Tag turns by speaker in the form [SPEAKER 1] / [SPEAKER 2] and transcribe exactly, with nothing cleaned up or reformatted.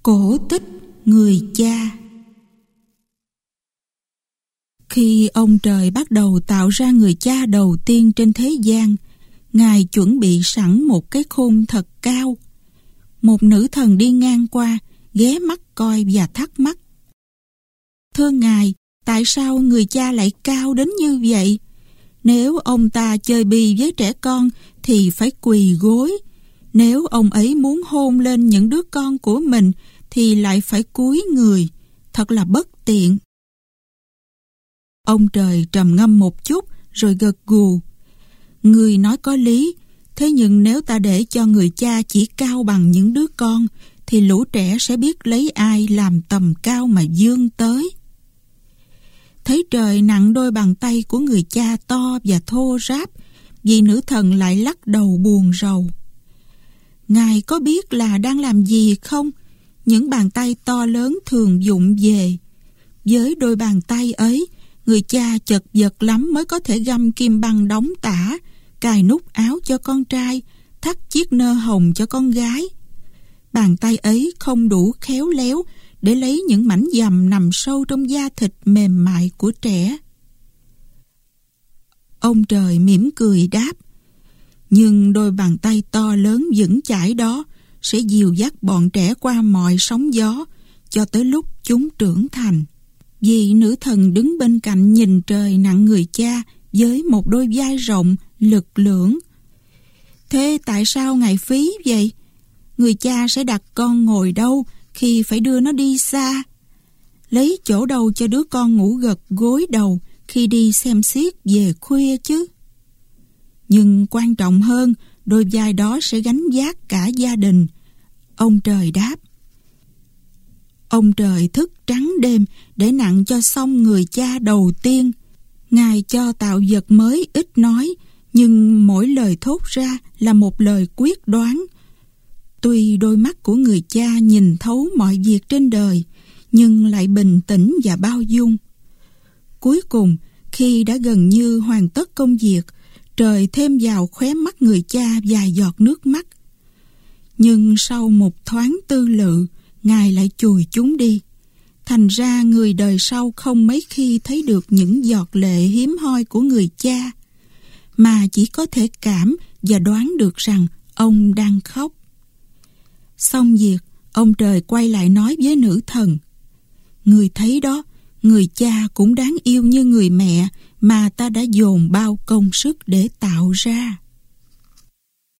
[SPEAKER 1] Cổ tích người cha. Khi ông trời bắt đầu tạo ra người cha đầu tiên trên thế gian, Ngài chuẩn bị sẵn một cái khôn thật cao. Một nữ thần đi ngang qua, ghé mắt coi và thắc mắc: "Thưa Ngài, tại sao người cha lại cao đến như vậy? Nếu ông ta chơi bì với trẻ con thì phải quỳ gối. Nếu ông ấy muốn hôn lên những đứa con của mình thì lại phải cúi người. Thật là bất tiện." Ông trời trầm ngâm một chút rồi gật gù: "Người nói có lý, thế nhưng nếu ta để cho người cha chỉ cao bằng những đứa con thì lũ trẻ sẽ biết lấy ai làm tầm cao mà vươn tới." Thấy trời nặng đôi bàn tay của người cha to và thô ráp, vị nữ thần lại lắc đầu buồn rầu. "Ngài có biết là đang làm gì không? Những bàn tay to lớn thường vụng về. Với đôi bàn tay ấy, người cha chật vật lắm mới có thể găm kim băng đóng tả, cài nút áo cho con trai, thắt chiếc nơ hồng cho con gái. Bàn tay ấy không đủ khéo léo để lấy những mảnh dầm nằm sâu trong da thịt mềm mại của trẻ." Ông trời mỉm cười đáp: "Nhưng đôi bàn tay to lớn vững chãi đó sẽ dìu dắt bọn trẻ qua mọi sóng gió cho tới lúc chúng trưởng thành." Vị nữ thần đứng bên cạnh nhìn trời nặng người cha với một đôi vai rộng, lực lưỡng. "Thế tại sao Ngài phí vậy? Người cha sẽ đặt con ngồi đâu khi phải đưa nó đi xa? Lấy chỗ đâu cho đứa con ngủ gật gối đầu khi đi xem xiếc về khuya chứ? Nhưng quan trọng hơn, đôi vai đó sẽ gánh vác cả gia đình." Ông trời đáp. Ông trời thức trắng đêm để nặng cho xong người cha đầu tiên. Ngài cho tạo vật mới ít nói, nhưng mỗi lời thốt ra là một lời quyết đoán. Tuy đôi mắt của người cha nhìn thấu mọi việc trên đời, nhưng lại bình tĩnh và bao dung. Cuối cùng, khi đã gần như hoàn tất công việc, trời thêm vào khóe mắt người cha vài giọt nước mắt. Nhưng sau một thoáng tư lự, Ngài lại chùi chúng đi. Thành ra người đời sau không mấy khi thấy được những giọt lệ hiếm hoi của người cha, mà chỉ có thể cảm và đoán được rằng ông đang khóc. Xong việc, ông trời quay lại nói với nữ thần: "Người thấy đó, người cha cũng đáng yêu như người mẹ mà ta đã dồn bao công sức để tạo ra."